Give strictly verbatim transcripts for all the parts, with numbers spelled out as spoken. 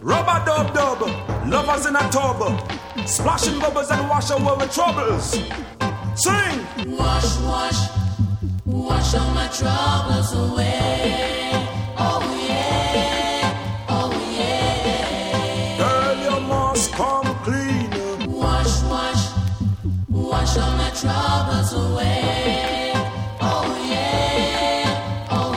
Rubber dub dub, lovers in a tub, splashing bubbles and wash away with troubles. Sing! Wash, wash, wash all my troubles away. Oh yeah, oh yeah. Girl, you must come clean. Wash, wash, wash all my troubles away. Oh yeah, oh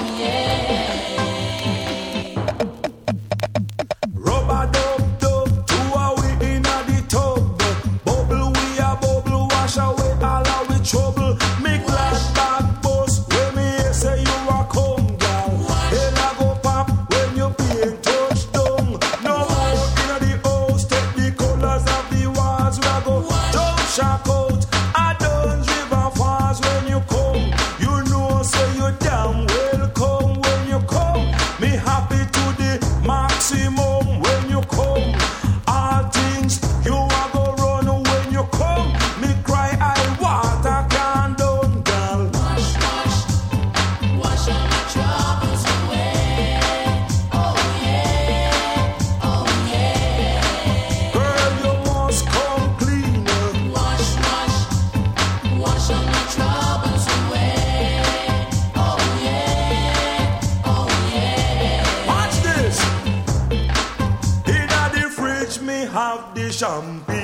yeah. Rubber dub dub, two are we in a the tub. Bubble we a bubble, wash away all our trouble. Make like bad boss when me hear say you a come down. Hell I go pop when you being touched down. No more in a the house, take the colors of the walls. We a go jump shock out. I don't river fast when you come. You know say you damn welcome when you come. Me happy to the maximum when you come. All things you a go run when you come. Me cry I water can down, girl. Wash, wash, wash all my troubles away. Oh yeah, oh yeah. Girl, you must come clean. Wash, wash, wash all my troubles away. Oh yeah, oh yeah. Watch this. In the fridge me have the champagne.